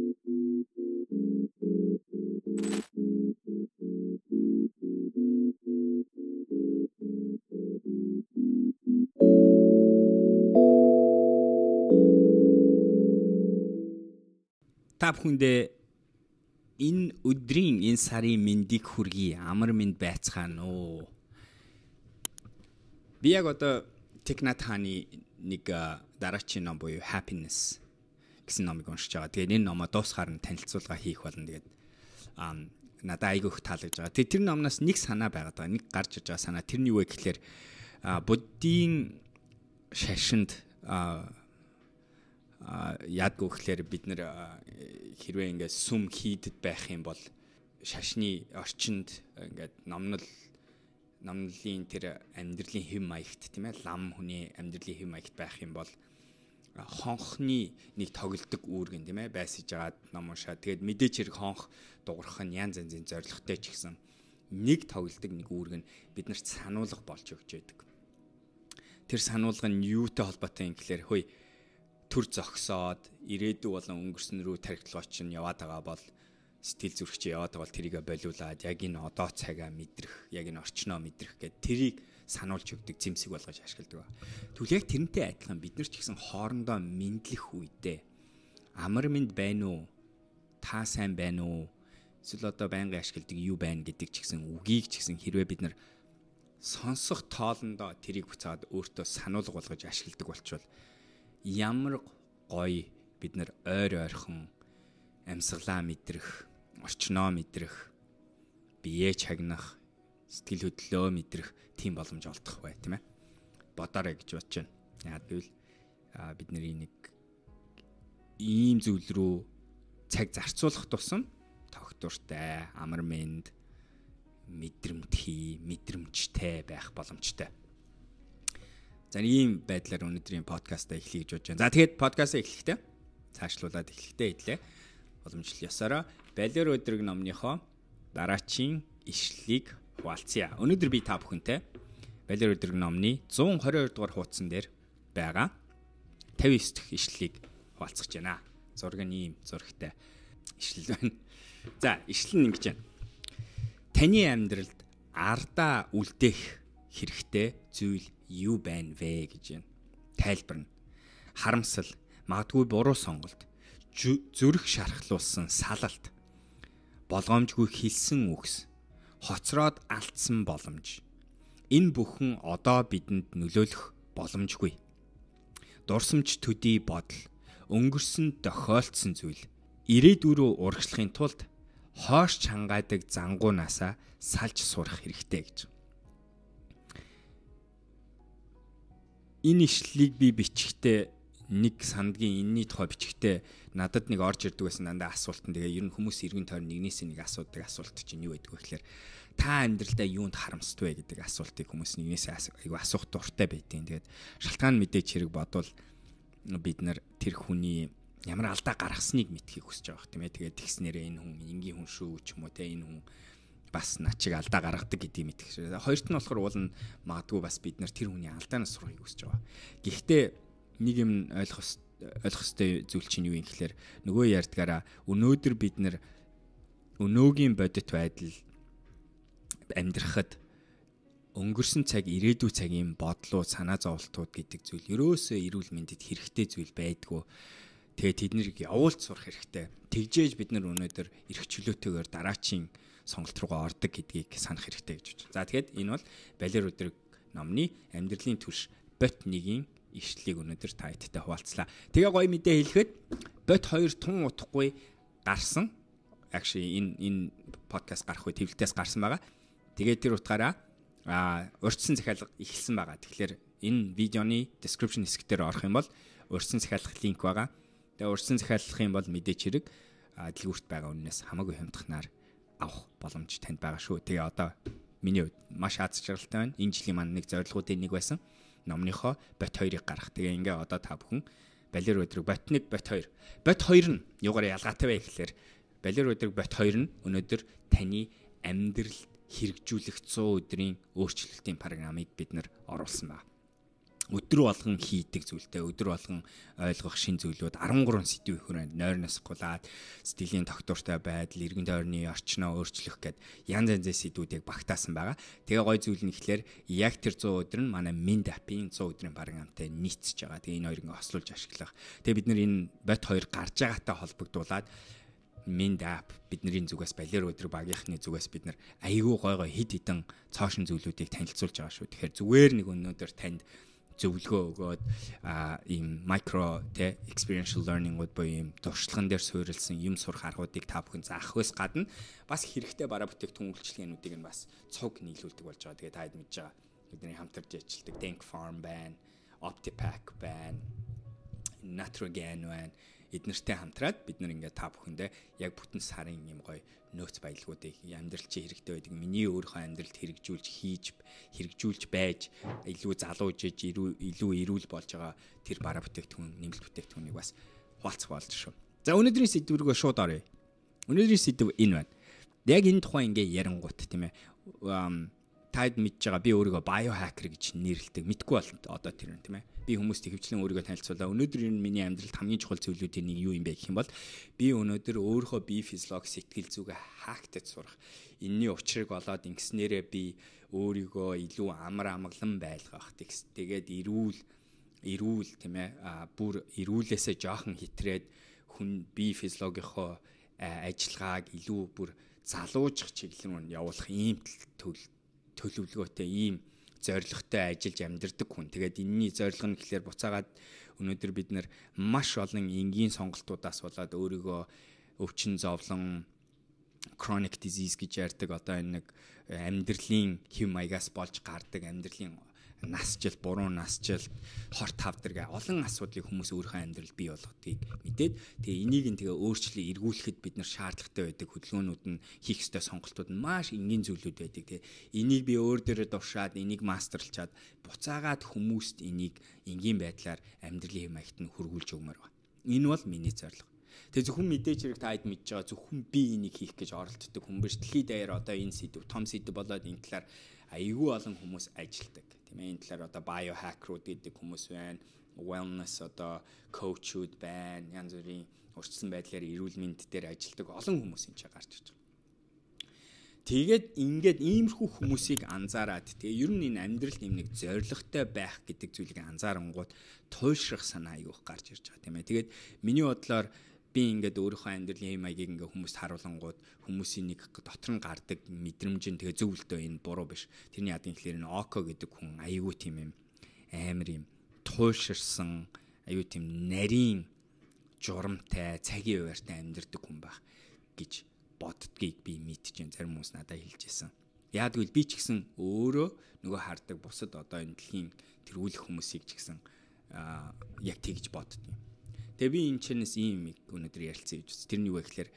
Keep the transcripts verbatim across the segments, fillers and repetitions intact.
Та бүхэндээ энэ өдрийн энэ сарын мэндийг хүргэе. Амар мэнд байцгаана уу. Би яг одоо Thich Nhat Hanh-ы нэг дараачийн ном буюу Happiness гэсэн номыг уншиж байгаа. Тэгээд энэ номоо дуусгаар нь танилцуулга хийх болно. Тэгээд аа надад айгүй их таалагдж байгаа. Тэгээд тэр номноос нэг санаа байгаад байгаа. Нэг гарч иж байгаа санаа. Тэр нь юу вэ гэхээр буддийн шашинд аа яадгүй гэхээр бид нэр хэрвээ ингээд сүм хийдэд байх юм бол шашны орчинд ингээд номнол номлын тэр амьдралын хэв маягт тийм ээ лам хүний амьдралын хэв маягт байх юм бол хонхны нэг тоглолдог үүргэн тийм ээ байсаж жагаад ном уншаа. Тэгээд мэдээч хэрэг хонх дуурах нь янз янзын зорилготой ч гэсэн нэг тоглолдог нэг үүргэн биднэрт сануулга болж өгч байдаг. Тэр сануулга нь юутай холбоотой юм гэхээр хөөе төр зогсоод ирээдүй болон өнгөрсөн рүү тархилгооч нь яваад байгаа бол сэтгэл зүрхч яваад байгаа бол тэрийгэ болиулаад яг энэ одоо цагаа мэдрэх, яг энэ орчноо мэдрэх гэд тэрийг сануулж өгдөг зэмсэг болгож ашигладаг. Тэгвэл яг тэрнтэй адилхан бид нар ч гэсэн хоорондоо мэдлэх үедээ амар мэнд байна уу? Та сайн байна уу? Эсвэл одоо байнгын ашигладаг юу байна гэдэг ч гэсэн үгийг ч гэсэн хэрвээ бид нар сонсох тоолондоо тэрийг буцаад өөртөө сануулга болгож ашигладаг болчвол ямар гоё бид нар ойр ойрхон амьсгалаа мэдрэх, орчноо мэдрэх, биеэ чагнах, сэтгэл хөдлөлөө мэдрэх тийм боломж олдох бай, тийм ээ. Бодоорой гэж бодож байна. Яагаад гэвэл бидний нэг ийм зүйл рүү цаг зарцуулах тусам тогтвортой, амар мэнд, мэдрэмтгий, мэдрэмжтэй байх боломжтой. За ийм байдлаар өнөөдрийн подкастаа эхлэе гэж бодож байна. За тэгээд подкастаа эхлэхдээ цаашлуулаад эхлэхдээ хэлээ. Боломжтой ёсороо Балер өдрөг номныхоо дараачийн ишлэлийг хуваалцъя. Өнөөдөр би та бүхэнтэй Балер өдрөг номны зуун хорин хоёр дугаар хуудсан дээр байгаа тавин девять дахь ишлэлийг хуваалцах гэж байна. Зураг нь ийм зурагтай ишлэл байна. За ишлэл нь ингэж байна. Таны амьдралд ардаа үлдээх хэрэгтэй зүйл юу байна вэ гэж байна. Тайлбар нь харамсал, магадгүй буруу сонголт, зүрх шархлуулсан салалт, болгоомжгүй хэлсэн үгс, хоцроод алдсан боломж. Энэ бүхэн одоо бидэнд нөлөөлөх боломжгүй. Дурсамж төдий бодол, өнгөрсөн тохиолдсон зүйл, ирээдүй рүү урагшлахын тулд хоош чангаадаг зангуунаасаа салж сурах хэрэгтэй гэж. Энэ ишлэлийг би бичихтэй нэг сандгийн энэний тухай бичихтэй надад нэг орж ирдэг байсан дандаа асуулт нь тэгээ ер нь хүмүүс эргэн тойрон нэгнээс нэг асуудаг асуулт чинь юу байдаг вэ гэхээр та амьдралдаа юунд харамсдаг вэ гэдэг асуултыг хүмүүс нэгнээс айгүй асуух дуртай байдیں۔ Тэгээд шалтгаан мэдээж хэрэг бодвол бид нар тэр хүний ямар алдаа гаргасныг мэдхийг хүсэж байгаа юм тийм ээ. Тэгээд тэгснээрээ энэ хүн энгийн хүн шүү ч юм уу те энэ хүн бас начиг алдаа гаргадаг гэдгийг мэдэх шээ. Хоёрт нь болохоор уул нь магадгүй бас бид нар тэр хүний алдаанаас сурахыг хүсэж байгаа. Гэхдээ нэг юм ойлгох ойлгох ёстой зүйл чинь юу юм гэхээр нөгөө ярьдгаараа өнөөдөр бид нар өнөөгийн бодит байдал амьдрахад өнгөрсөн цаг ирээдүй цагийн бодлоо санаа зовлтууд гэдэг зүйл ерөөсөө эрүүл мэндэд хэрэгтэй зүйл байдгүй. Тэгээд тэднийг явуулж сурах хэрэгтэй. Тэгжээж бид нар өнөөдөр эрх чөлөөтэйгээр дараачийн сонголт руугаа ордог гэдгийг санах хэрэгтэй гэж байна. За тэгээд энэ бол Балер өдрөг номны амьдралын түлш бот нэгийн ишлэлийг өнөөдөр та хэдтэй хуваалцлаа. Тэгээ гоё мэдээ хэлэхэд бот хоёр тун утахгүй гарсан. Actually энэ энэ подкаст гарах үе твлтээс гарсан байгаа. Тэгээд тэр утгаараа а урьдчилан захиалга эхэлсэн байгаа. Тэгэхээр энэ видеоны description хэсэг дээр орох юм бол урьдчилан захиалгах линк байгаа. Тэгээ урьдчилан захиалгах юм бол мэдээч хэрэг дэлгүүрт байгаа үннээс хамаагүй хямдхнаар авах боломж танд байгаа шүү. Тэгээ одоо миний хувьд маш аз жаргалтай байна. Энэ жилийн маань нэг зорилгоудын нэг байсан. Номныхоо бот хоёрыг гаргах. Тэгээ ингээ одоо та бүхэн Балер өдрөг бот нэг бот хоёр. Бот хоёр нь юугаар ялгаатай вэ гэхээр Балер өдрөг бот хоёр нь өнөөдөр таны амьдралд хэрэгжүүлэх сто өдрийн өөрчлөлтийн программыг бид нар оруулсан байна. өдөр болгон хийдэг зүйлтэй, өдөр болгон ойлгох шин зүйлүүд арван гурван сэдвийн хүрээнд нойрноос гулаад сэтгэлийн тогтвортой байдал, эргэн тойрны орчноо өөрчлөх гэд янз янзын сэдвүүдийг багтаасан байгаа. Тэгээ гой зүйл нь ихлээр яг тэр зуун өдөр нь манай Mind app-ийн зуун өдрийн бараг амтай нийцэж байгаа. Тэгээ энэ хоёрыг ингээ хослуулж ашиглах. Тэгээ бид нар энэ бот хоёр гарч байгаатай холбогдуулаад Mind app бидний зүгээс балер өдөр багийнхны зүгээс бид нар айгүй гой гой хид хідэн цоошин зүйлүүдийг танилцуулж байгаа шүү. Тэгэхээр зүгээр нэг өнөөдөр танд зөвлөгөө өгөөд а ийм micro те experiential learning-ууд буюу ийм туршлаган дээр суурилсан юм сурах аргуудыг та бүхэн заахгүйс гадна бас хэрэгтэй бараа бүтээгдэхүүн үйлчилгээнүүдийг нь бас цуг нийлүүлдэг болж байгаа. Тэгээ та хэд мэдж байгаа. Бидний хамтарч ажилладаг Denk Farm байна, Optipack байна, Naturgen байна. Эднэртэй хамтраад бид нар ингээд та бүхэндээ яг бүтэн сарын юм гоё нөөц баялагуудыг амьдрал чи хэрэгтэй байдаг. Миний өөрийнхөө амьдралд хэрэгжүүлж хийж хэрэгжүүлж байж илүү залуужж илүү эрүүл болж байгаа тэр бараа бүтээгдэхүүн нэмэлт бүтээгдэхүүнийг бас хуваалцах болж шүү. За өнөөдрийн сэдв рүү шууд оръё. Өнөөдрийн сэдв энэ байна. Яг энэ тухайн ингээ ярангуут тийм ээ. Таад мэдж байгаа би өөрийгөө biohacker гэж нэрлэдэг. Мэдгүй бол одоо тэр юм тийм ээ. Би хүмүүст ихэвчлэн өөрийгөө танилцуулаа. Өнөөдөр энэ миний амьдралд хамгийн чухал зүйлүүдийн нэг юу юм бэ гэх юм бол би өнөөдөр өөрийнхөө бие физиологи сэтгэл зүгээ хаактаж сурах. Энийний учрыг олоод ингэснээрээ би өөрийгөө илүү амар амгалан байлгах. Тэгээд эрүүл эрүүл тийм ээ бүр эрүүлээсээ жоохон хитрээд хүн бие физиологийнхоо ажиллагааг илүү бүр залуужих чиглэл рүү явуулах ийм төлөвлөгөөтэй ийм зорилготой ажиллаж амьдардаг хүн. Тэгээд энэний зорилго нь гэхэлэр буцаагаад өнөөдөр бид нар маш олон энгийн сонголтуудаас болоод өөрийгөө өвчин зовлон chronic disease гэж ярьдаг одоо энэ нэг амьдралын хэв маягаас болж гардаг амьдралын насжил, буруу насжил, хорт хавдар гэх олон асуудлыг хүмүүс өөрийнхөө амьдралд бий болгодгийг мэдээд тэгээ энийг нь тэгээ өөрчлөлөө эргүүлэхэд бид нар шаардлагатай байдаг хөдөлгөөнүүд нь хийх ёстой сонголтууд нь маш энгийн зүйлүүд байдаг. Тэгээ энийг би өөр дээрээ дуршаад энийг мастерлчаад буцаагаад хүмүүст энийг энгийн байдлаар амьдралын хэв маягт нь хөргүүлж өгмөр байна. Энэ бол миний зорилго. Тэгээ зөвхөн мэдээж хэрэг та хэд мэдж байгаа зөвхөн би энийг хийх гэж оролддог хүн биш. Дэлхийд даяар одоо энэ сэдв том сэдв болоод энэ талаар айгүй олон хүмүүс ажилтдаг. Тийм ээ энэ талаар одоо biohacker-ууд гэдэг хүмүүс байна. Wellness одоо coach-ууд байна. Янз бүрийн урьдчилан байдлаар эрүүл мэнд дээр ажилтдаг олон хүмүүс энэ ч гарч ирж байгаа. Тэгээд ингээд иймэрхүү хүмүүсийг анзаараад тэгээ ер нь энэ амьдрал нэм нэг зоригтой байх гэдэг зүйлийг анзаарангууд туйлшрах санаа айгүйх гарч ирж байгаа тийм ээ. Тэгээд миний бодлоор би ингээд өөрийнхөө амьдралын хэм маягийг ингээд хүмүүст харуулангууд хүмүүсийн нэг дотор нь гардаг мэдрэмж нь тэгээ зөвлөлтөө энэ буруу биш. Тэрний яд инхлээр энэ Око гэдэг хүн айгүй тийм юм амар юм туйлширсан айгүй тийм нарийн журамтай цагийн хуваартай амьдардаг хүн байх гэж боддгийг би мэдчихээн. Зарим хүмүүс надад хэлж ирсэн. Яг гэвэл би ч гэсэн өөрөө нөгөө хардаг бусад одоо энэ дэлхийн тэргүүлэх хүмүүсийг ч гэсэн яг тэгж боддгийг. Тэгээ би энэ чэнэс ийм юм өнөөдөр ярилцсан гэж байна. Тэрний юу вэ гэхээр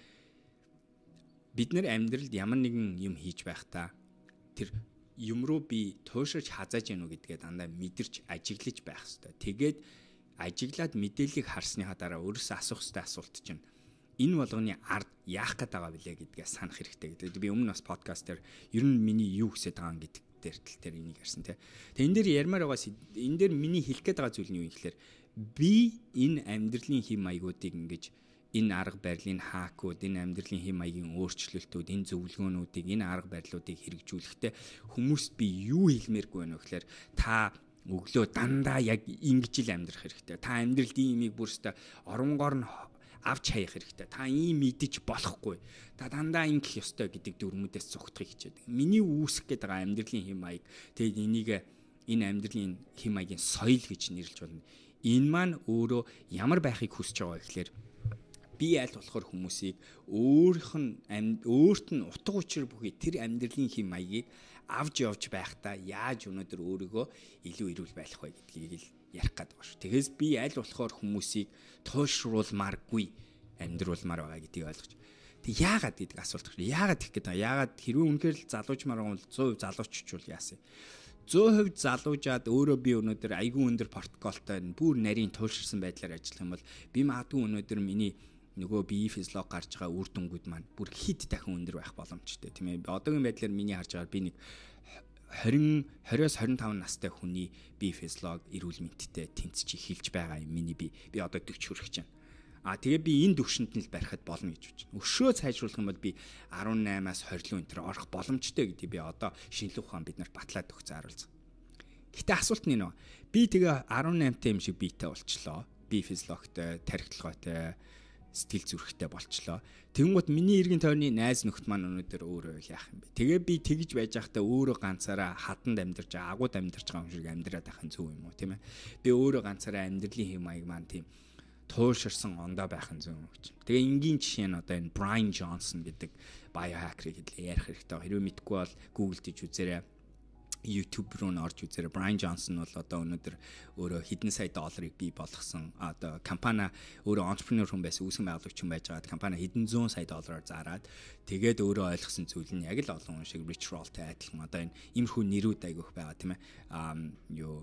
бид нар амьдралд ямар нэгэн юм хийж байхдаа тэр юм руу би туушраж хазааж яах вэ гэдгээ дандаа мэдэрч ажиглаж байх хэрэгтэй. Тэгээд ажиглаад мэдээллийг харсныхаа дараа өөрөөсөө асуух хэрэгтэй асуулт чинь энэ болгоны ард яах гээд байгаа билээ гэдгээ санах хэрэгтэй гэдэг. Би өмнө бас подкаст дээр ер нь миний юу хүсэж байгаа гэдэг дээр тал дээр энийг ярьсан тий. Тэгээ энэ дээр ярмаар байгаа энэ дээр миний хэлэх гээд байгаа зүйл нь юу юм гэхээр би энэ амьдралын хэм маягуудыг ингэж энэ арга барилын хаакууд, энэ амьдралын хэм маягийн өөрчлөлтүүд, энэ зөвлөгөөнүүдийг, энэ арга барилуудыг хэрэгжүүлэхдээ хүмүүст би юу хэлмээргүй байна вэ гэхээр та өглөө дандаа яг ингэж л амьдрах хэрэгтэй. Та амьдралд ийм юмыг бүрстэ оронгоор нь авч хаях хэрэгтэй. Та ийм мэдэж болохгүй. Та дандаа ингэх ёстой гэдэг дүрмүүдээс зугтахыг хичээдэг. Миний үүсэх гээд байгаа амьдралын хэм маяг тэгээд энийг энэ амьдралын хэм маягийн соёл гэж нэрлэж болно. Энэ маань өөрөө ямар байхыг хүсэж байгаа вэ гэхээр би аль болохоор хүмүүсийг өөрийнх нь өөрт нь утга учир бүхий тэр амьдралын хэм маягийг авч явж байхдаа яаж өнөөдөр өөрийгөө илүү эрүүл байх вэ гэдгийг л ярих гээд байгаа шүү. Тэгээс би аль болохоор хүмүүсийг туушруулмааргүй амьдруулмаар байгаа гэдгийг ойлгож. Тэг яагаад гэдэг асуулт байна. Яагаад гэх гэдэг. Яагаад хэрвээ үнэхээр л залуучмаар байгаа бол сто процент залууччвал яасан. сто процент залуужаад өөрөө би өнөөдөр айгүй өндөр портфолиотой бүр нарийн туйлширсан байдлаар ажиллах юм бол би магадгүй өнөөдөр миний нөгөө бие физиолог гарч байгаа үр дүнгууд маань бүр хэд дахин өндөр байх боломжтой тийм ээ. Одоогийн байдлаар миний харж байгаа би нэг twenty twenty-оос twenty-five настай хүний бие физиолог эрүүл мэндтэй тэнцэж эхэлж байгаа юм. Миний би би одоо forty хүрэх чинь. А тэгээ би энэ төвшөнд нь л барихад болно гэж бодож байна. Өшөө сайжруулах юм бол би eighteen-аас twenty энэ орох боломжтой гэдэг би одоо шинжлэх ухаан бид нарт батлаад өгч харуулсан. Гэтэ асуулт нь нөө би тэгээ eighteen-тай юм шиг биетэй болчлоо. Би физиологтой, тархитлагаатай, сэтгэл зүрэхтэй болчлоо. Тэгэнгүүт миний эргэн тойрны найз нөхд маань өнөөдөр өөрөө яах юм бэ? Тэгээ би тэгж байж байхдаа өөрөө ганцаараа хаданд амьдарч байгаа, агууд амьдарч байгаа юм шиг амьдраад байх нь зөв юм уу, тийм ээ? Би өөрөө ганцаараа амьдралын хэм маяг маань тийм тууширсан ондоо байх нь зөв юм гэж. Тэгээ энгийн жишээ нь одоо энэ Brian Johnson гэдэг biohacker-ыг ярих хэрэгтэй. Хэрвээ мэдгүй бол Google дэж үзээрэй. YouTube руу н орж үзээрэй. Brian Johnson бол одоо өнөөдөр өөрөө хэдэн сая долларыг бий болгосон. Одоо компани өөрөө entrepreneur хүн байсан, үүсгэн байгуулагч хүн байж байгаа. Компани хэдэн зуун сая доллараар зараад тэгээд өөрөө ойлгосон зүйл нь яг л олон хүн шиг Rich Roll-тай адилхан. Одоо энэ иймэрхүү нэрүүд айгүйх байгаа тийм ээ. Um юу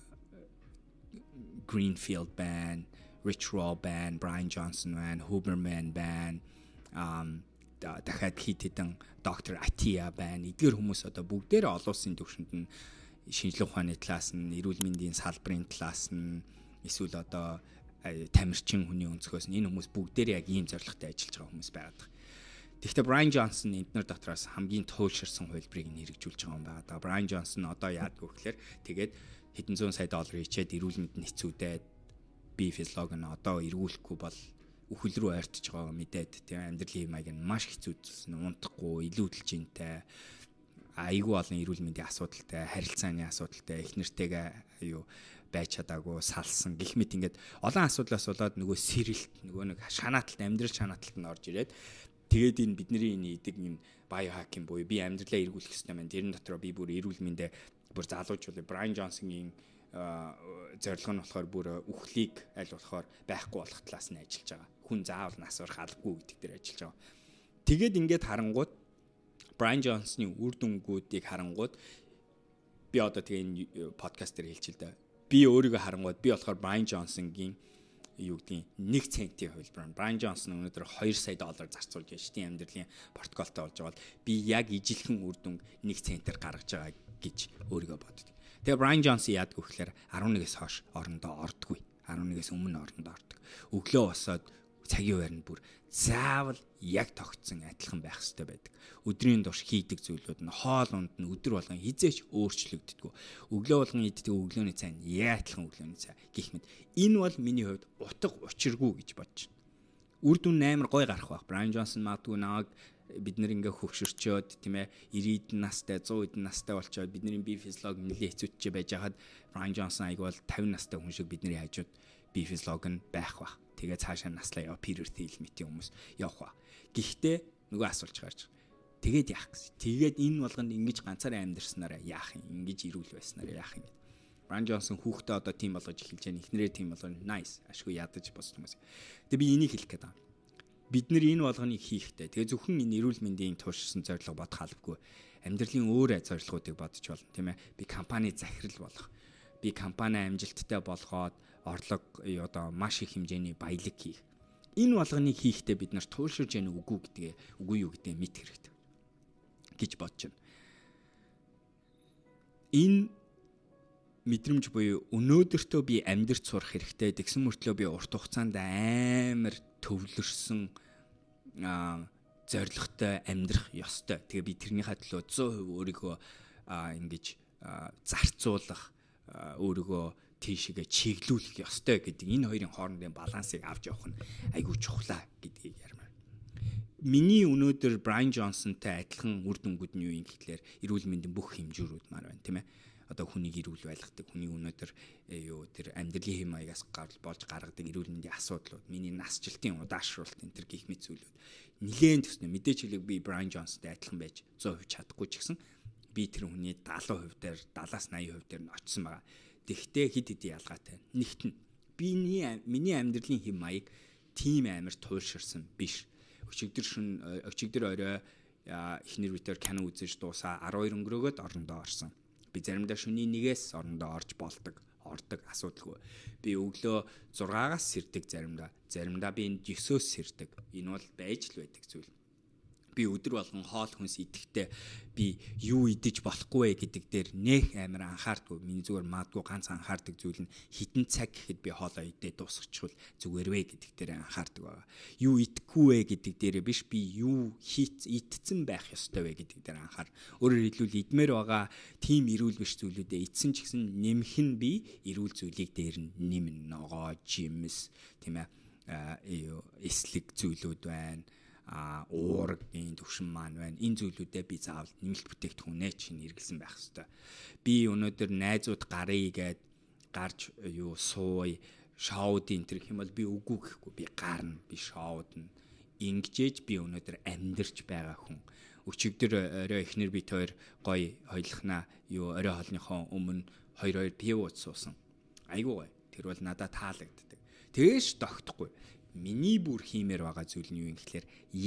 Greenfield байна, Rich Roll байна, Brian Johnson байна, Huberman байна. Um дахиад хит хитэн доктор Атия байна. Эдгээр хүмүүс одоо бүгдээрээ олон улсын түвшинд нь шинжлэх ухааны талаас нь, эрүүл мэндийн салбарын талаас нь, эсвэл одоо тамирчин хүний өнцгөөс нь энэ хүмүүс бүгдээрээ яг ийм зорилготой ажиллаж байгаа хүмүүс байгаад байна. Тэгэхдээ Brian Johnson эдгээр дотроос хамгийн туйлширсан хувилбарыг нь хэрэгжүүлж байгаа юм байна. Одоо Brian Johnson одоо яадаг вэ гэхээр тэгээд хэдэн зуун сая доллар ичээд эрүүл мэндийн хэцүүдээ би физиолог нь одоо эргүүлэхгүй бол үхэл рүү ойртож байгаа мэдээд тийм амьдралын маяг нь маш хэцүүдсэн, унтахгүй, илүү дэлжинтэй, айгүй олон эрүүл мэндийн асуудалтай, харилцааны асуудалтай, их нэртэйгээ юу байж чадаагүй, салсан гэх мэт ингээд олон асуудлаас болоод нөгөө сэрэлт, нөгөө нэг шанааталт, амьдрал шанааталт нь орж ирээд тэгээд энэ бидний энэ идэг энэ biohacking буюу би амьдралаа эргүүлэх хэрэгтэй маань тэрэн дотроо би бүр эрүүл мэндэ бүр залуужуулъя. Brian Johnson-ийн зорилго нь болохоор бүр үхлийг аль болохоор байхгүй болох талаас нь ажиллаж байгаа. Хүн заавал нас барах албагүй гэдэг дээр ажиллаж байгаа. Тэгээд ингээд харангууд Brian Johnson-ы үр дүнгуудыг харангууд би одоо тэгээ энэ подкаст дээр хэлчихэл дээ. Би өөрийгөө харангууд би болохоор Brian Johnson-гийн юу гэдгийг нэг центийн хувилбар. Brian Johnson өнөөдөр two сая доллар зарцуулж яшдын амьдралын портфолиотой болж байгаа бол би яг ижилхэн үр дүнг нэг центээр гаргаж байгаа гэж өөрийгөө боддог. Тэгээ Brian Johnson яадаг вэ гэхээр eleven-ээс хойш орондоо ордоггүй. eleven-ээс өмнө орондоо ордог. Өглөө босоод цагийн байранд бүр заавал яг тогтсон адилхан байх хэрэгтэй байдаг. Өдрийн турш хийдэг зүйлүүд нь хоол унд нь өдөр болгон хизээч өөрчлөгддөг. Өглөө болгон иддэг өглөөний цай нь яг адилхан өглөөний цай гэх мэт. Энэ бол миний хувьд утга учиргүй гэж бодож байна. Үр дүн амар гой гарах байх. Brian Johnson магадгүй нааг бид нэр ингээ хөвгшөрчөөд тийм ээ ninety настай one hundred настай болчоод бидний бие физиолог нэлээд хэцүүч байж хахад Brian Johnson аяг бол fifty настай хүн шиг бидний хажууд бие физиолог нь байх ба. Тэгээ цаашаа наслаа яа перертэй илмитийн хүмүүс явах ба. Гэхдээ нөгөө асуулж гарч. Тэгээд яах гэсэн. Тэгээд энэ болгонд ингэж ганцаараа амьдэрснараа яах юм? Ингэж ирүүл байснараа яах юм? Brian Johnson хүүхдээ одоо тим болгож эхэлж байгаа. Эхнэрээ тим болгоо nice ашгүй ядаж босч хүмүүс. Тэгээ би энийг хэлэх гээд байна. Бид нэр энэ болгоныг хийхдээ тэгээ зөвхөн энэ эрүүл мэндийн туушсан зорилго бодох албагүй амьдралын өөр зорилгоодыг бодож болно тийм ээ би компани захирал болох би компани амжилттай болгоод орлого одоо маш их хэмжээний баялаг хийх энэ болгоныг хийхдээ бид нар тууширж яах үгүй гэдгээ үгүй юу гэдгээ мэд хэрэгтэй гэж бодож байна. Энэ мэдрэмж буюу өнөөдөртөө би амьдрч сурах хэрэгтэй тэгсэн мөртлөө би урт хугацаанд амар төвлөрсөн а зоригтой амьдрах ёстой. Тэгээ би тэрнийхээ төлөө one hundred percent өөрийгөө ингэж зарцуулах өөрийгөө тийшээгээ чиглүүлэх ёстой гэдэг энэ хоёрын хоорондын балансыг авч явах нь айгүй чухлаа гэдгийг ярмаар. Миний өнөөдөр Brian Johnson-тай адилхан үр дүнгууд нь юу юм гэхлээр эрүүл мэндийн бүх хэмжүүрүүд маар байна тийм ээ. Одоо хүнийг эрүүл байлгадаг, хүний өнөөдөр юу тэр амьдралын хэм маягаас гарч болж гаргадаг эрүүл мэндийн асуудлууд, миний насжилтын удаашруулалт энэ төр гих мэт зүйлүүд нилээн төснө. Мэдээж хэлэг би Brian Johnson-тай адилхан байж one hundred percent чадахгүй ч гэсэн би тэр хүний seventy percent дээр seventy-аас eighty percent дээр нь очсон байгаа. Тэгвэл хид хидийн ялгаатай. Нэгт нь биний миний амьдралын хэм маяг тийм амар туйлширсан биш. Өчигдөр шин өчигдөр орой эхнэр үтер кино үзэж дуусаа twelve өнгөрөөгөөд орондоо орсон. Би заримдаа шөнийн нэгээс орондоо орж болдог, ордог асуудалгүй. Би өглөө six-аас сэрдэг заримдаа, заримдаа би nine-өөс сэрдэг. Энэ бол байж л байдаг зүйл. би өдөр болгон хоол хүнс идэхдээ би юу идэж болохгүй вэ гэдэг дээр нэх амар анхаардгүй. Миний зүгээр магадгүй ганц анхаардаг зүйл нь хитэн цаг гэхэд би хоолоо идээд дуусчихвал зүгээр вэ гэдэг дээр анхаардаг байгаа. Юу идэхгүй вэ гэдэг дээр биш, би юу хийц идсэн байх ёстой вэ гэдэг дээр анхаар. Өөрөөр хэлбэл идмээр байгаа тийм эрүүл биш зүйлүүдээ идсэн ч гэсэн нэмэх нь би эрүүл зүйлийг дээр нь нэмнэ. Ногоо, жимс, тийм ээ, эслэг зүйлүүд байна. А уургийн төвшин маань байна. Энэ зүйлүүдээ би заавал нэмэлт бүтээгдэхүүнээ чинь хэрэглэсэн байх хэрэгтэй. Би өнөөдөр найзууд гарыг гээд гарч юу сууй, шоуд энэ төр хэм бол би үгүй гэхгүй. Би гарна, би шоудна. Ингэжээж би өнөөдөр амьдарч байгаа хүн. Өчигдөр орой эхнэр бит хоёр гоё хойлохнаа юу орой хоолныхоо өмнө хоёр хоёр пив уусан. Айгуу гоё. Тэр бол надад таалагддаг. Тэгэж тогтохгүй. Миний бүр хиймээр байгаа зүйл нь юу юм гэхээр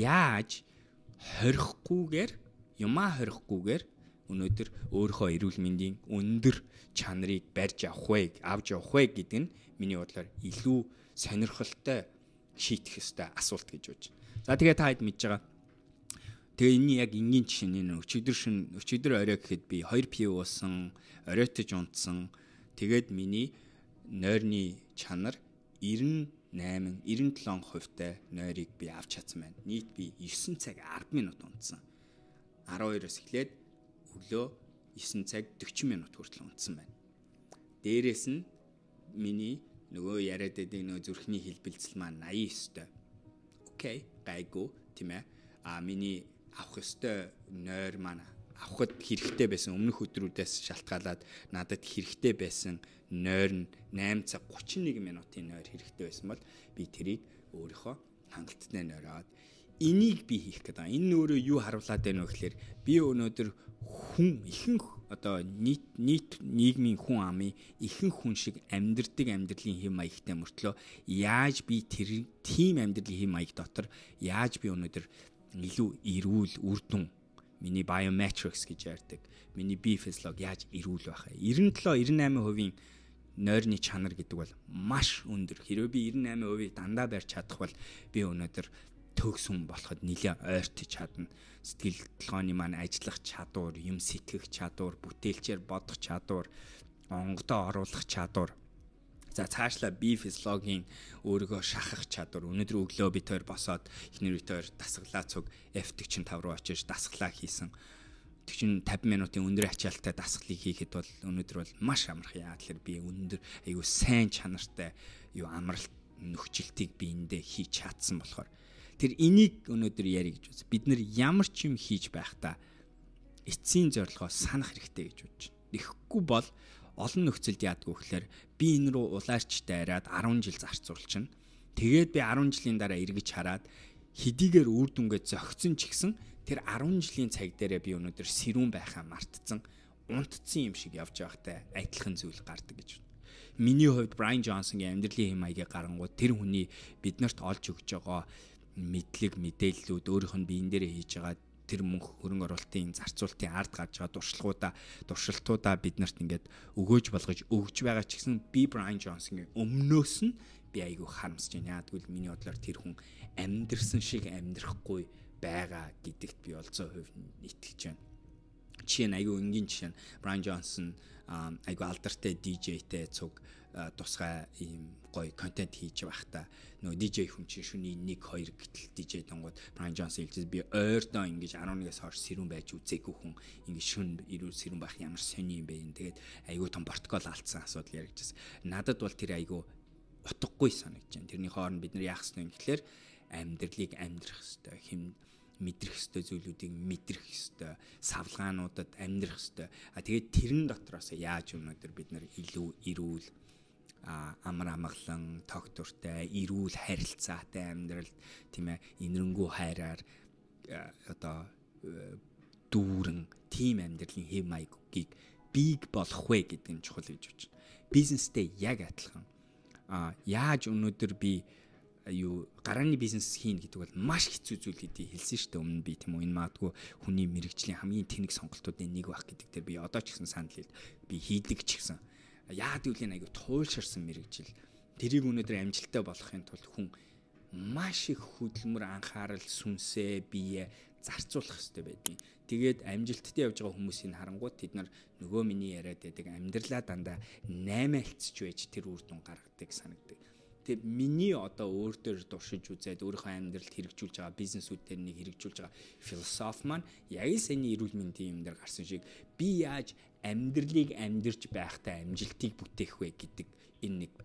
яаж хорихгүйгээр юмаа хорихгүйгээр өнөөдөр өөрийнхөө эрүүл мэндийн өндөр чанарыг барьж авах вэ, авч явах вэ гэдэг нь миний бодлоор илүү сонирхолтой шийдэх ёстой асуулт гэж бодож байна. За тэгээ та хэд мэдж байгаа. Тэгээ энэ яг энгийн жишээ нь өчигдөр шин өчигдөр орой гэхэд би хоёр пив уусан, оройтож унтсан. Тэгээд миний нойрны чанар девяносто восемь девяносто семь хувьтай нойрыг би авч чадсан байна. Нийт би девять цаг ten минут унтсан. twelve-оос эхлээд өглөө nine цаг forty минут хүртэл унтсан байна. Дээрээс нь миний нөгөө яриад байдаг нөгөө зүрхний хэлбэлцэл маань eighty-nine тэй. Окей, гайгүй тийм ээ. А миний авах ёстой нойр маань авахд хэрэгтэй байсан өмнөх өдрүүдээс шалтгаалаад надад хэрэгтэй байсан нойр нь eight цаг thirty-one минутын нойр хэрэгтэй байсан бол би тэрийг өөрийнхөө хангалттай нойроод энийг би хийх гэдэг. Энэ өөрөө юу харуулад байна вэ гэхээр би өнөөдөр хүн ихэнх одоо нийт нийт нийгмийн хүн амын ихэнх хүн шиг амьдрдаг амьдралын хэм маягтай мөртлөө яаж би тэр тийм амьдралын хэм маяг дотор яаж би өнөөдөр илүү эрүүл үр дүн миний biometrics гэж ярьдаг. Миний бие физиологи яаж эрүүл байх вэ? ninety-seven ninety-eight % нойрны чанар гэдэг бол маш өндөр. Хэрвээ би ninety-eight % дандаа барьж чадах бол би өнөөдөр төгс хүн болоход нэлээд ойртож чадна. Сэтгэл толгойн маань ажиллах чадвар, юм сэтгэх чадвар, бүтээлчээр бодох чадвар, онгодоо оруулах чадвар. За цаашлаа бие физиологийн өөрийгөө шахах чадвар. Өнөөдөр өглөө бит хоёр босоод эхнэр бит хоёр дасгалаа цуг эф forty-five руу очиж дасгалаа хийсэн. fifty минутын өндөр ачаалттай дасгалыг хийхэд бол өнөөдөр бол маш амархан. Яа тэгэхээр би өндөр айгүй сайн чанартай юу амралт нөхцөлтийг би эндээ хийж чадсан болохоор тэр энийг өнөөдөр ярих гэж байна. Бид нэр ямар ч юм хийж байхдаа эцсийн зорилгоо санах хэрэгтэй гэж бодож байна. Тэгэхгүй бол олон нөхцөлд яадгүй гэхээр би энэ рүү улаарч дайраад ten жил зарцуулчихна. Тэгээд би ten жилийн дараа эргэж хараад хэдийгээр үр дүнгээ зөгцсөн ч гэсэн тэр ten жилийн цаг дээрээ би өнөөдөр сэрүүн байхаа мартцсан, унтцсан юм шиг явж байхтай адилхан зүйл гардаг гэж байна. Миний хувьд Брайан Джонсонгийн амьдралын хэм маягийг гарангууд тэр хүний биднэрт олж өгч байгаа мэдлэг, мэдээллүүд өөрийнх нь биен дээрээ хийж байгаа тэр мөнх хөрөнгө оруулалтын зарцуулалтын ард гарч байгаа туршлагуудаа туршилтуудаа биднэрт ингээд өгөөж болгож өгж байгаа ч гэсэн би Брайан Джонсонгийн өмнөөс нь би айгүй харамсаж байна. Яагтвэл миний бодлоор тэр хүн амьдрсан шиг амьдрахгүй байгаа гэдэгт би бол one hundred percent итгэж байна. Жишээ нь айгүй энгийн жишээ нь Брайан Джонсон айгүй алдартай ди джейтэй цуг тусгай ийм гоё контент хийж байхдаа нөгөө ди джей хүн чинь шөнийн one two гэтэл ди джей донгууд Брайан Джонсон хэлжээ би ойрдоо ингэж eleven-ээс хойш сэрүүн байж үзээгүй хүн ингэж шөн ирүүл сэрүүн байх ямар сони юм бэ. Тэгээд айгүй том протокол алдсан асуудал яригдчихсэн. Надад бол тэр айгүй утгагүй санагдаж байна. Тэрний хооронд бид нар яах ёстой юм гэхэлэр амьдралыг амьдрах ёстой, хэм мэдрэх ёстой зүйлүүдийг мэдрэх ёстой, савлгаануудад амьдрах ёстой. А тэгээд тэрэн дотроос яаж өнөөдөр бид нар илүү эрүүл амар амгалан, тогтвортой, эрүүл харилцаатай амьдрал, тийм ээ, инэрэнгүү хайраар одоо дүүрэн тийм амьдралын хэм маягийг бийг болох вэ гэдэг нь чухал гэж бодож байна. Бизнестэй яг адилхан. А яаж өнөөдөр би юу гарааны бизнес хийн гэдэг бол маш хэцүү зүйл гэдгийг хэлсэн шүү дээ өмнө би, тийм үү. Энэ магадгүй хүний мэрэгжлийн хамгийн тэнэг сонголтуудын нэг байх гэдэг дээр би одоо ч гэсэн санал хэл би хийдэг ч гэсэн яад үлийн аягүй туйлширсан мэрэгжил. Тэрийг өнөөдөр амжилттай болохын тулд хүн маш их хөдөлмөр, анхаарал, сүнсээ, бие зарцуулах хэрэгтэй байдгийг. Тэгээд амжилттай явж байгаа хүмүүсийг харангуут тэд нар нөгөө миний яриад байдаг амьдралаа дандаа наймаалцж байж тэр үр дүн гаргадаг санагдаг. Тэгээд миний одоо өөр дөр туршиж үзээд өөрийнхөө амьдралд хэрэгжүүлж байгаа бизнесүүд дээр нэг хэрэгжүүлж байгаа философи маань яг л саяны эрүүл мэндийн юм дээр гарсан шиг би яаж амьдралыг амьдарч байхдаа амжилтыг бүтээх вэ гэдэг энэ нэг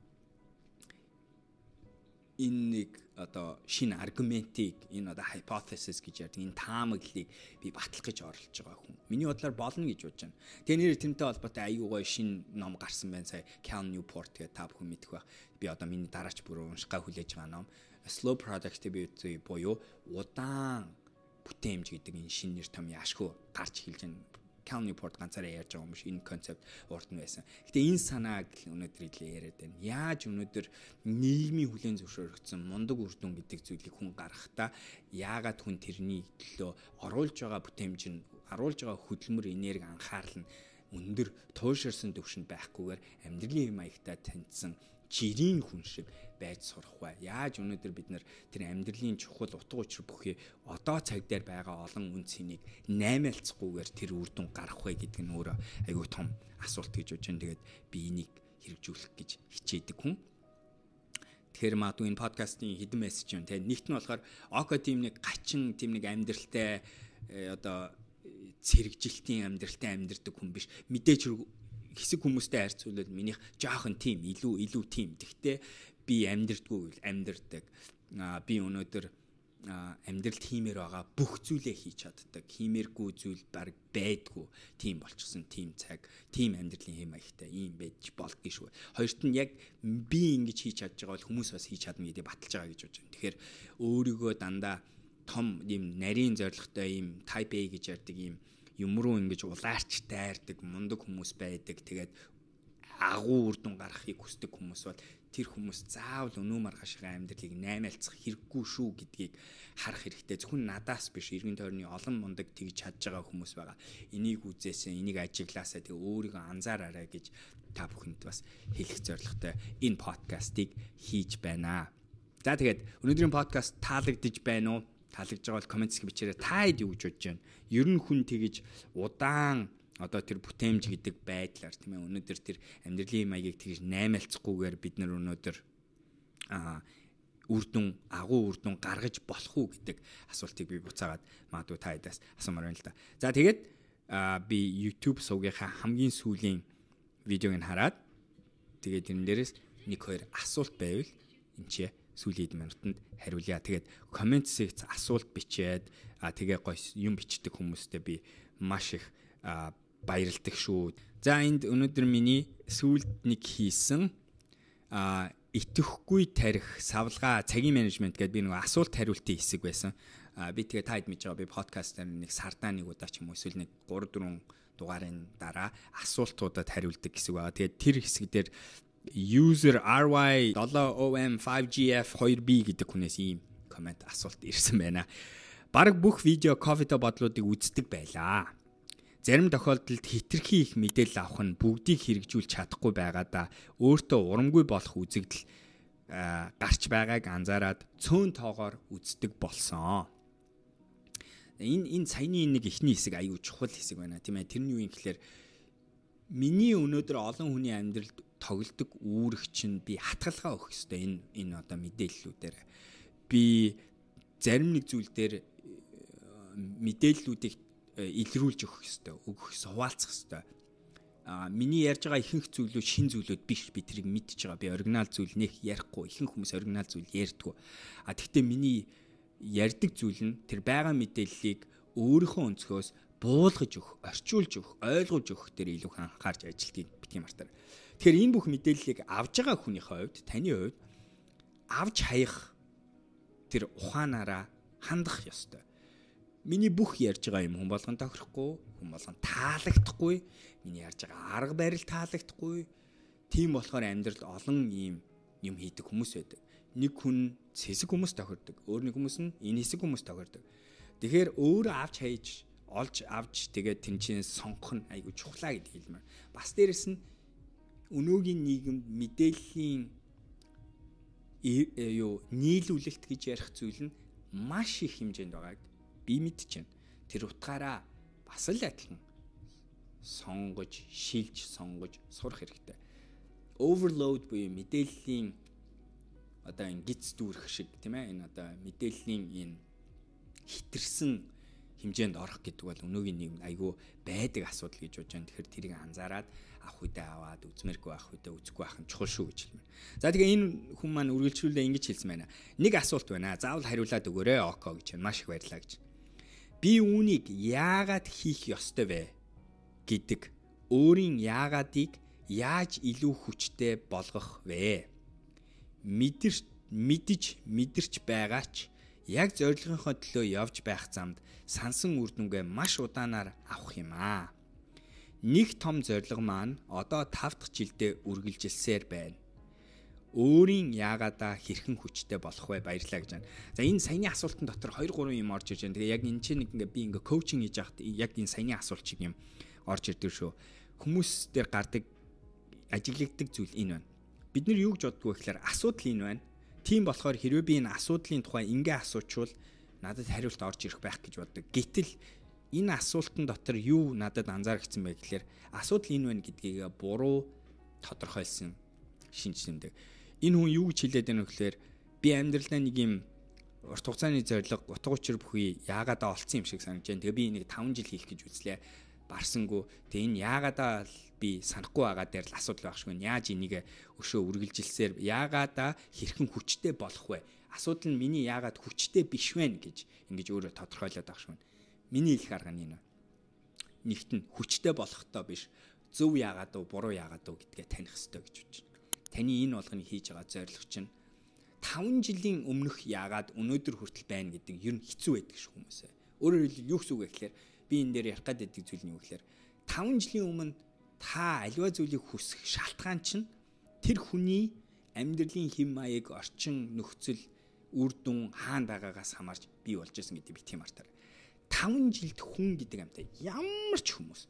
энэ нэг одоо шинэ аргументыг энэ одоо hypothesis гэж ярьдаг энэ таамаглалыг би батлах гэж оролдож байгаа хүн. Миний бодлоор болно гэж бодож байна. Тэгээ нэр тэмтэй холбоотой аюу гой шинэ ном гарсан байна сая Cal Newport гэдэг та бүхэн мэдэх байх. Би одоо миний дараач бүр уншихаа хүлээж байгаа ном. Slow Productivity буюу удаан бүтээмж гэдэг энэ шинэ нэр томьёо ашгүй гарч эхэлж байна. Cal Newport ганцаараа ярьж байгаа юм биш энэ концепт урд нь байсан. Гэтэ энэ санааг өнөөдөр илээ яриад байна. Яаж өнөөдөр нийгмийн хүлээн зөвшөөрөгдсөн мундаг үр дүн гэдэг зүйлийг хүн гаргахтаа яагаад хүн тэрний төлөө оруулж байгаа бүтээмж нь оруулж байгаа хөдөлмөр энерги анхаарал нь өндөр тууширсан төвшөнд байхгүйгээр амьдралын хэм маягтай таньсан жирийн хүн шиг байж сурах бай. Яаж өнөөдөр бид нар тэр амьдралын чухал утга учир бүхий одоо цаг дээр байгаа олон үнцнийг наймаалцахгүйгээр тэр үр дүн гарах вэ гэдэг нь өөрөө айгүй том асуулт гэж бодож байна. Тэгээд би энийг хэрэгжүүлэх гэж хичээдэг хүн. Тэгэхээр магадгүй энэ подкастын хідэн мессеж юм. Тэгээд нэгт нь болохоор око тийм нэг гачин тийм нэг амьдралтай одоо цэрэгжилтийн амьдралтай амьдрдаг хүн биш. Мэдээж хэсэг хүмүүстэй харьцуулбал минийх жоохон тийм илүү илүү тийм. Гэхдээ би амьдрдаггүй амьдрдаг. Би өнөөдөр амьдралд хиймээр байгаа бүх зүйлээ хийж чаддаг. Хиймээргүй зүйл баг байдгүй. Тийм болчихсон тийм цаг, тийм амьдралын хэм маягтай ийм байж болдгий шүү. Хоёрт нь яг би ингэж хийж чадж байгаа бол хүмүүс бас хийж чадна гэдгийг баталж байгаа гэж бодож байна. Тэгэхээр өөрийгөө дандаа том ийм нарийн зоригтой ийм type A гэж ярьдаг ийм юм руу ингэж улаарч дайрдаг мундаг хүмүүс байдаг. Тэгээд агуу үр дүн гаргахыг хүсдэг хүмүүс бол тэр хүмүүс заавал өнөө маргаашгаа амьдралыг наймаалцах хэрэггүй шүү гэдгийг харах хэрэгтэй. Зөвхөн надаас биш эргэн тойрны олон мундаг тэгж чадж байгаа хүмүүс байгаа. Энийг үзээсээ, энийг ажиглаасаа тэг өөрийгөө анзаараарай гэж та бүхэнд бас хэлэх зорилготой энэ подкастыг хийж байна. За тэгээд өнөөдрийн подкаст таалагдж байна уу? Таалагдж байгаа бол комент хэсэг бичээрэй. Та хэд юу гэж бодож байна? Ер нь хүн тэгж удаан одоо тэр бүтээмж гэдэг байдлаар тийм ээ өнөөдөр тэр амьдралын маягийг тэгж наймаалцахгүйгээр бид нар өнөөдөр аа үр дүн агуу үр дүн гаргаж болох уу гэдэг асуултыг би буцаагаад магадгүй та хэдээс асуумаар байна л да. За тэгээд би YouTube сувгийнхаа хамгийн сүүлийн видеог нь хараад тэгээд тэрэн дээрээс нэг хоёр асуулт байвал энэ чи сүүлийн минутанд хариулъя. Тэгээд комент секц асуулт бичээд а тэгээ гой юм бичдэг хүмүүстэй би маш их баярлдаг шүү. За энд өнөөдөр миний сүүлд нэг хийсэн а итгэхгүй тарих савлгаа цагийн менежмент гэдэг би нэг асуулт хариултын хэсэг байсан. А би тэгээ таад мэдж байгаа би подкастаар нэг сардаа нэг удаа ч юм уу эсвэл нэг гурав дөрвөн дугаарын дараа асуултуудад хариулдаг хэсэг байгаа. Тэгээд тэр хэсэг дээр user R Y seven O M five G F two B гэдэг хүнээс ийм комент асуулт ирсэн байна. Бараг бүх видео кофетой бодлуудыг үздэг байлаа. Зарим тохиолдолд хитрхи их мэдээлэл авах нь бүгдийг хэрэгжүүлж чадахгүй байгаадаа өөртөө урамгүй болох үзэгдэл гарч байгааг анзаараад цөөн тоогоор үздэг болсон. Энэ энэ саяны нэг ихний хэсэг аюу чухал хэсэг байна тийм ээ. Тэрний юу юм гэхээр миний өнөөдөр олон хүний амьдралд тоглодог үүрэг чинь би хатгалгаа өгөх ёстой энэ энэ одоо мэдээллүүдээр. Би зарим нэг зүйл дээр мэдээллүүдийг илрүүлж өгөх ёстой, өгөх, хуваалцах ёстой. А миний ярьж байгаа ихэнх зүйлүүд шин зүйлүүд биш. Би тэрийг мэдчихэж байгаа. Би оригинал зүйл нэх ярихгүй. Ихэнх хүмүүс оригинал зүйл ярьдгүй. А тэгвэл миний ярьдаг зүйл нь тэр байгаа мэдээллийг өөрийнхөө өнцгөөс буулгаж өгөх, орчуулж өгөх, ойлгуулж өгөх дээр илүү анхаарч ажилтгийг битгий мартаа. Тэгэхээр энэ бүх мэдээллийг авж байгаа хүнийхээ хувьд, таны хувьд авч хаях тэр ухаанаараа хандах ёстой. Миний бүх ярьж байгаа юм хүн болгон тохирохгүй, хүн болгон таалагдахгүй, миний ярьж байгаа арга барил таалагдахгүй. Тийм болохоор амьдралд олон ийм юм хийдэг хүмүүс байдаг. Нэг хүн хэсэг хүмүүс тохирдог, өөр нэг хүмүүс нь энэ хэсэг хүмүүс тохирдог. Тэгэхээр өөрөө авч хайж, олж авч тэгээд тэнцэн сонгох нь айгүй чухлаа гэдэг хэлмээр. Бас дээрэс нь өнөөгийн нийгэм мэдээллийн юу нийлүүлэлт гэж ярих зүйл нь маш их хэмжээнд байгааг Би мэдчихэв. Тэр утгаараа бас л адилхан сонгож, шилж, сонгож сурах хэрэгтэй. Overload буюу мэдээллийн одоо энэ гиз дүүрэх шиг тийм ээ, энэ одоо мэдээллийн энэ хитэрсэн хэмжээнд орох гэдэг бол өнөөгийн нийгэм айгүй байдаг асуудал гэж бодож байна. Тэгэхээр тэрийг анзаараад авах үедээ аваад үзмээргүй авах үедээ үзэхгүй авах нь чухал шүү гэж хэлмээр. За тэгээ энэ хүн маань үргэлжлүүлээ ингэж хэлсэн байна. Нэг асуулт байна. Заавал хариулаад өгөөрэй око гэж байна. Маш их баярлалаа гэж. Би үүнийг яагаад хийх ёстой вэ гэдэг өөрийн яагаадыг яаж илүү хүчтэй болгох вэ? Мэдэрч мэдж мэдэрч байгаач яг зорилгынхоо төлөө явж байх замд сансан үр дүнгээ маш удаанаар авах юм аа. Нэг том зорилго маань одоо тав дахь жилдээ үргэлжилсээр байна. Өөрийн яагаадаа хэрхэн хүчтэй болох вэ? Баярлалаа гэж байна. За энэ саяны асуултын дотор хоёр гурван юм орж ирж байна. Тэгээ яг энэ чинь нэг ингээ би ингээ коучинг хийж байхад яг энэ саяны асуулт шиг юм орж ирдэг шүү. Хүмүүс дээр гардаг ажиглагддаг зүйл энэ байна. Бид нар юу гэж боддгоо гэхээр асуудал энэ байна. Тийм болохоор хэрвээ би энэ асуудлын тухай ингээ асуучвал надад хариулт орж ирэх байх гэж боддог. Гэтэл энэ асуултан дотор юу надад анзаарчихсан бэ гэхээр асуудал энэ байна гэдгийг буруу тодорхойлсон шинж тэмдэг. Энэ хүн юу гэж хэлээд байна вэ гэхээр би амьдралдаа нэг юм урт хугацааны зорилго, утга учир бүхий яагаадаа олцсон юм шиг санагдаж байна. Тэгээ би энийг таван жил хийх гэж үзлээ. Барсангүй. Тэгээ энэ яагаадаа би санахгүй байгаа дээр л асуудал багшгүй. Яаж энийг өшөө үргэлжилсээр яагаадаа хэрхэн хүчтэй болох вэ? Асуудал нь миний яагаад хүчтэй биш вэ гэж ингэж өөрөө тодорхойлоод багшгүй. Миний хэлэх арга нь энэ. Нэгт нь хүчтэй болохтой биш. Зөв яагаад уу, буруу яагаад уу гэдгээ таних хэрэгтэй гэж бодож байна. Таны энэ болгоны хийж байгаа зорилго чинь таван жилийн өмнөх яагаад өнөөдөр хүртэл байна гэдэг ер нь хэцүү байдаг ш хүмүүсээ. Өөрөөр хэлбэл юу гэсэн үг вэ гэхээр би энэ дээр ярих гэдэг зүйл нь юу гэхээр таван жилийн өмнө та аливаа зүйлийг хүсэх шалтгаан чинь тэр хүний амьдралын хэм маяг, орчин, нөхцөл, үр дүн хаана байгаагаас хамаарч бий болж исэн гэдэг битгий мартаа. таван жилд хүн гэдэг амтай ямар ч хүмүүс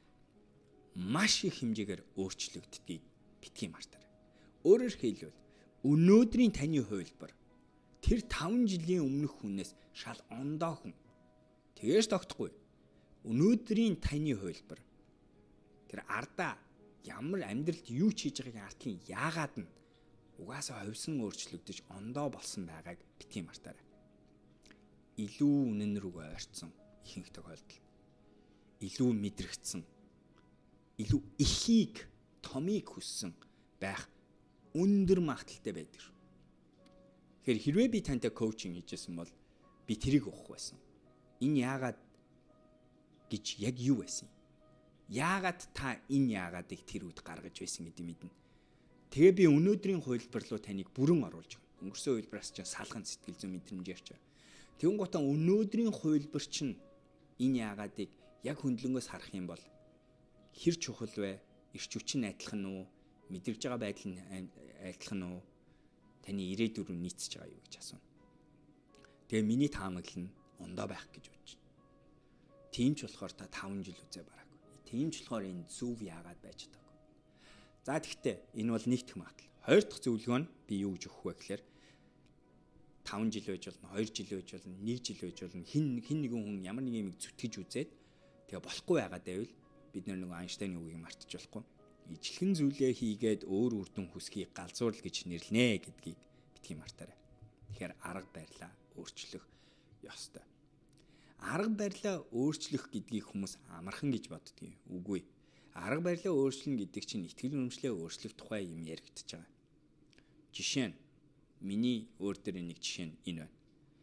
маш их хэмжээгээр өөрчлөгддгийг битгий мартаа. Өөрөөр хэлбэл өнөөдрийн таны хувилбар тэр таван жилийн өмнөх хүнээс шал ондоо хүн. Тэгээс тогтохгүй. Өнөөдрийн таны хувилбар тэр ардаа ямар амьдралд юу ч хийж байгааг артлын яагаад нь угаасаа ховсон өөрчлөгдөж ондоо болсон байгааг битгий мартаарай. Илүү үнэн рүү ойрцсон ихэнх тохиолдолд илүү мэдрэгдсэн, илүү ихийг, томыг хүссэн байх өндөр магадaltaй байдаг шүү. Тэгэхээр хэрвээ би тантай коучинг хийжсэн бол би тэрийг ухах байсан. Энэ яагаад гэж яг юу байсан? Яагаад та энэ яагаадыг тэр үед гаргаж байсан гэдэг мэднэ. Тэгээ би өнөөдрийн хувилбар руу таныг бүрэн оруулж байна. Өнгөрсөн хувилбараас ч салган сэтгэл зүйн мэдрэмж ярьж байна. Тэгүн гутаа өнөөдрийн хувилбар чинь энэ яагаадыг яг хөндлөнгөөс харах юм бол хэр чухал вэ? Ирч хүчин адилхан уу? Мэдэрж байгаа байдал нь адилхан уу? Таны ирээдүр рүү нийцэж байгаа юу гэж асууна. Тэгээ миний таамаглал нь ондоо байх гэж бодож байна. Тийм ч болохоор та таван жил үзээ бараагүй. Тийм ч болохоор энэ зөв яагаад байж чадаагүй. За тэгтээ энэ бол нэгдэх магадлал. Хоёр дахь зөвлөгөө нь би юу гэж өгөх вэ гэхээр таван жил байж болно, хоёр жил байж болно, нэг жил байж болно. Хин хин нэгэн хүн ямар нэг юм зүтгэж үзээд тэгээ болохгүй байгаад байвал бид нэг Айнштайны үгийг мартаж болохгүй. Ижлэхэн зүйлээ хийгээд өөр үр дүн хүсхийг галзуурл гэж нэрлэнэ гэдгийг битгий мартаарай. Тэгэхээр арга барилаа өөрчлөх ёстой. Арга барилаа өөрчлөх гэдгийг хүмүүс амархан гэж боддгийг. Үгүй. Арга барилаа өөрчлөн гэдэг чинь итгэл үнэмшлээ өөрчлөх тухай юм яригдчихэж байгаа. Жишээ нь миний өөр дээр нэг жишээ нь энэ байна.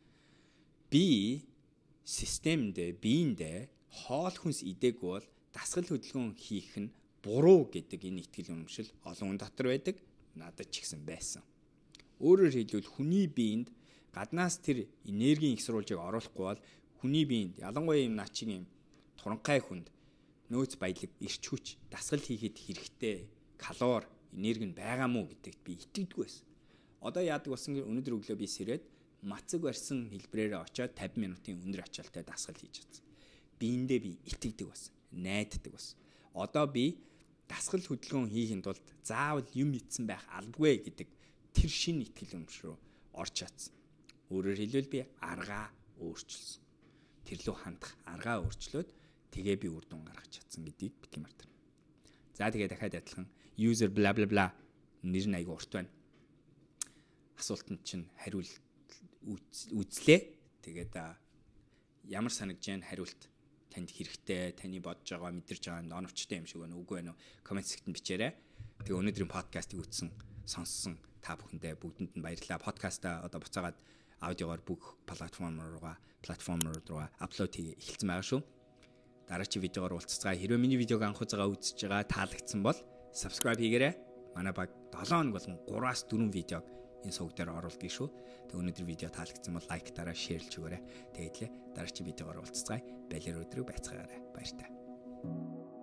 Би системдээ, биендээ хоол хүнс идээг бол дасгал хөдөлгөөн хийх нь буруу гэдэг энэ итгэл үнэмшил олон хүн дотор байдаг. Надад ч ихсэн байсан. Өөрөөр хэлбэл хүний биед гаднаас тэр энергийн ихсруулжийг оруулахгүй бол хүний биед ялангуяа юм наачиг юм туранхай хүнд нөөц баялаг, эрч хүч, дасгал хийхэд хэрэгтэй калори, энерги нь байгаа мó гэдэгт би итгэдэггүй байсан. Одоо яадаг болсон гэхээр өнөөдөр өглөө би сэрээд мацаг барьсан хэлбрээрээ очиод тавин минутын өндөр ачаалтай дасгал хийж чадсан. Биендээ би итгэдэг байсан, найддаг байсан. Одоо би дасгал хөдөлгөөн хийхэд тулд заавал юм ицсэн байх албагүй гэдэг тэр шинэ итгэл үнэмш рүү орж чадсан. Өөрөөр хэлбэл би аргаа өөрчилсөн. тэрлүү хандах аргаа өөрчлөөд тэгээ би үр дүн гаргаж чадсан гэдгийг битгий мартана. За тэгээ дахиад адилхан user bla bla bla нэр нь айгу урт байна. Асуултанд чинь хариулт үзлээ. Тэгээд ямар санагдж байна хариулт танд хэрэгтэй, таны бодож байгаа, мэдэрч байгаа нь оновчтой юм шиг байна уу, үгүй байна уу? Коммент сектанд бичээрэй. Тэгээ өнөөдрийн подкастыг үзсэн, сонссон та бүхэндээ бүгдэнд нь баярлалаа. Подкастаа одоо буцаагаад аудиогоор бүх платформ руугаа, платформ руугаа аплод хийх эхэлсэн байгаа шүү. Дараагийн видеогоор уулзцгаа. Хэрвээ миний видеог анх удаага үзэж байгаа таалагдсан бол subscribe хийгээрэй. Манай баг долоо хоног болгон гураас дөрвөн видеог энэ сувг дээр оруулдаг шүү. Тэг өнөөдөр видео таалагдсан бол лайк дараа шеэрлж өгөөрэй. Тэгээд л дараагийн видеогоор уулзцгаа. Балер өдрөө байцгаарай. Баяр та.